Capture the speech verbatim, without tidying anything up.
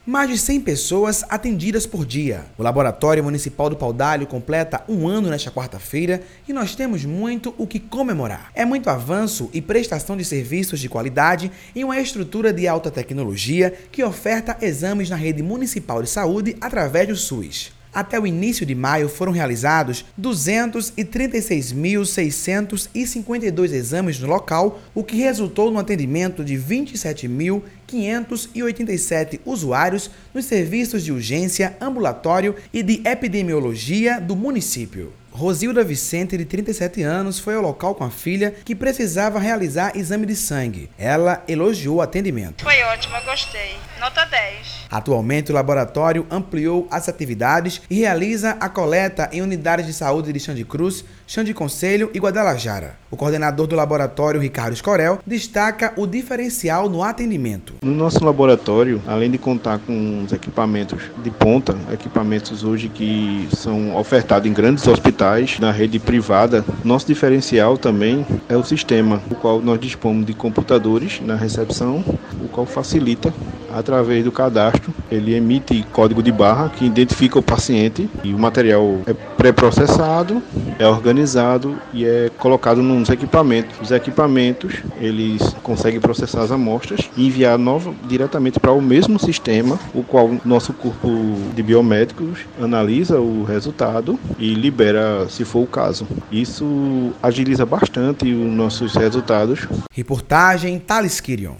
Mais de cem pessoas atendidas por dia. O Laboratório Municipal do Paudalho completa um ano nesta quarta-feira e nós temos muito o que comemorar. É muito avanço e prestação de serviços de qualidade em uma estrutura de alta tecnologia que oferta exames na rede municipal de saúde através do SUS. Até o início de maio foram realizados duzentos e trinta e seis mil, seiscentos e cinquenta e dois exames no local, o que resultou no atendimento de vinte e sete mil, quinhentos e oitenta e sete usuários nos serviços de urgência, ambulatório e de epidemiologia do município. Rosilda Vicente, de trinta e sete anos, foi ao local com a filha que precisava realizar exame de sangue. Ela elogiou o atendimento. Foi ótimo, eu gostei. Nota dez. Atualmente, o laboratório ampliou as atividades e realiza a coleta em unidades de saúde de Chã de Cruz, Chã de Conselho e Guadalajara. O coordenador do laboratório, Ricardo Escorel, destaca o diferencial no atendimento. No nosso laboratório, além de contar com os equipamentos de ponta, equipamentos hoje que são ofertados em grandes hospitais, na rede privada, nosso diferencial também é o sistema, o qual nós dispomos de computadores na recepção, o qual facilita, através do cadastro, ele emite código de barra que identifica o paciente e o material é pré-processado, é organizado e é colocado nos equipamentos. Os equipamentos, eles conseguem processar as amostras e enviar nova, diretamente para o mesmo sistema, o qual nosso corpo de biomédicos analisa o resultado e libera, se for o caso. Isso agiliza bastante os nossos resultados. Reportagem Thales Quirion.